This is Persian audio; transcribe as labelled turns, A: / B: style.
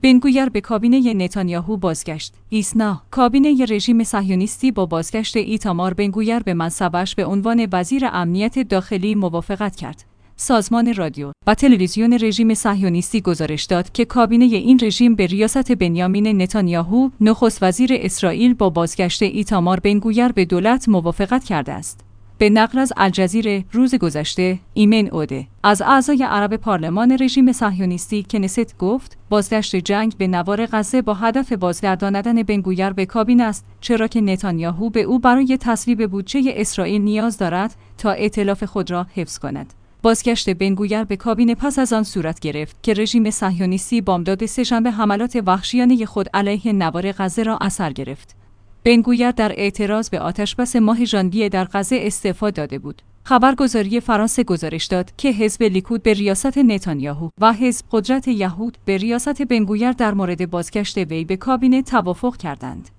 A: بن‌گویر به کابینه نتانیاهو بازگشت. ایسنا، کابینه رژیم صهیونیستی با بازگشت ایتامار بن‌گویر به منصبش به عنوان وزیر امنیت داخلی موافقت کرد. سازمان رادیو و تلویزیون رژیم صهیونیستی گزارش داد که کابینه این رژیم به ریاست بنیامین نتانیاهو، نخست وزیر اسرائیل، با بازگشت ایتامار بن‌گویر به دولت موافقت کرده است. به نقل از الجزیره روز گذشته، ایمن اوده از اعضای عرب پارلمان رژیم صهیونیستی کنست گفت بازگشت جنگ به نوار غزه با هدف بازگرداندن بن‌گویر به کابینه است، چرا که نتانیاهو به او برای تصویب بودجه اسرائیل نیاز دارد تا ائتلاف خود را حفظ کند. بازگشت بن‌گویر به کابینه پس از آن صورت گرفت که رژیم صهیونیستی بامداد سه‌شنبه حملات وحشیانه خود علیه نوار غزه را اثر گرفت. بن‌گویر در اعتراض به آتشبس ماه ژانویه در غزه استعفا داده بود. خبرگزاری فرانسه گزارش داد که حزب لیکود به ریاست نتانیاهو و حزب قدرت یهود به ریاست بن‌گویر در مورد بازگشت وی به کابینه توافق کردند.